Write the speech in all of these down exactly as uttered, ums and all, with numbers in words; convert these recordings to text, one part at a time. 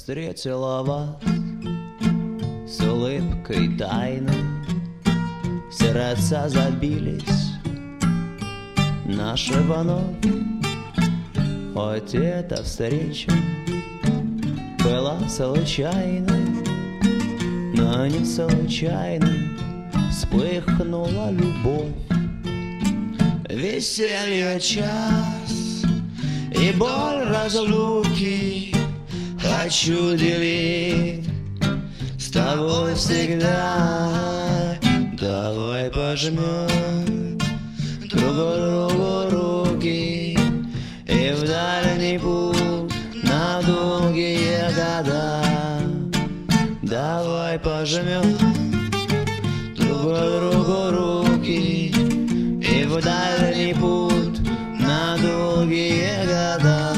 встретила вас с улыбкой тайной. Сердца забились наши вновь. Хоть эта встреча была случайной, но не случайной вспыхнула любовь. Веселье час и боль разлуки хочу делить с тобой всегда. Давай пожмем друг другу руки и в дальний путь на долгие года. Давай пожмем друг другу руки и в дальний путь на долгие года.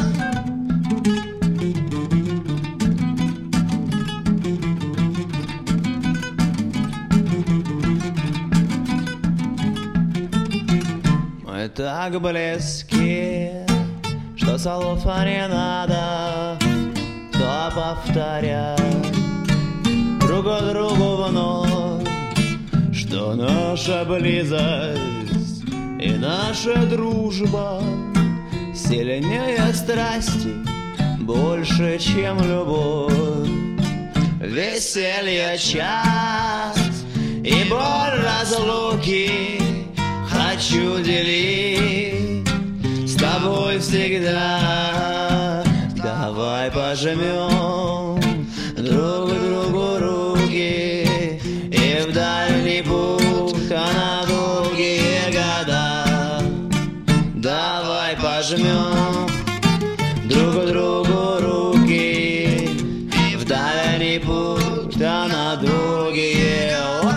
Мы так близки, что слов не надо то повторять друг другу вновь, что наша близость и наша дружба сильнее страсти, больше, чем любовь. Веселье час и боль разлуки хочу делить с тобой всегда. Давай пожмем друг другу руки и в дальний путь, а на долгие года. Давай пожмем друг другу руки и в дальний путь, а на долгие года.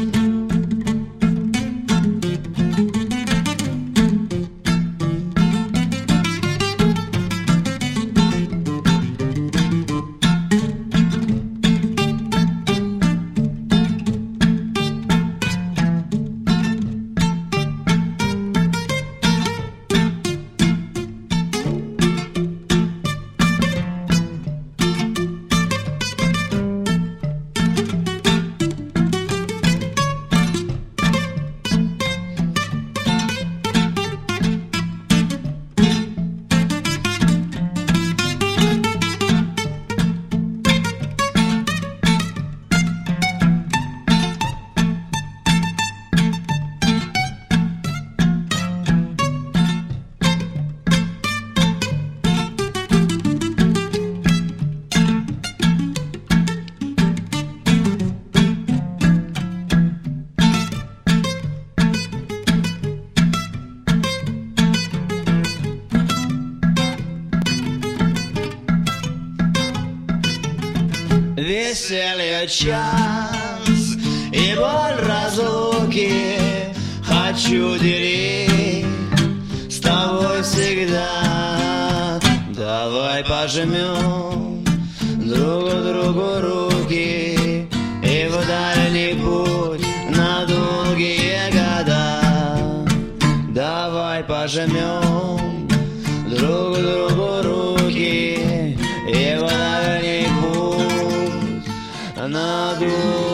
Веселье час и боль разлуки хочу делить с тобой всегда. Давай пожмем друг другу руки и в дальний путь на долгие года. Давай пожмем друг другу руки и в дальний путь на долгие года.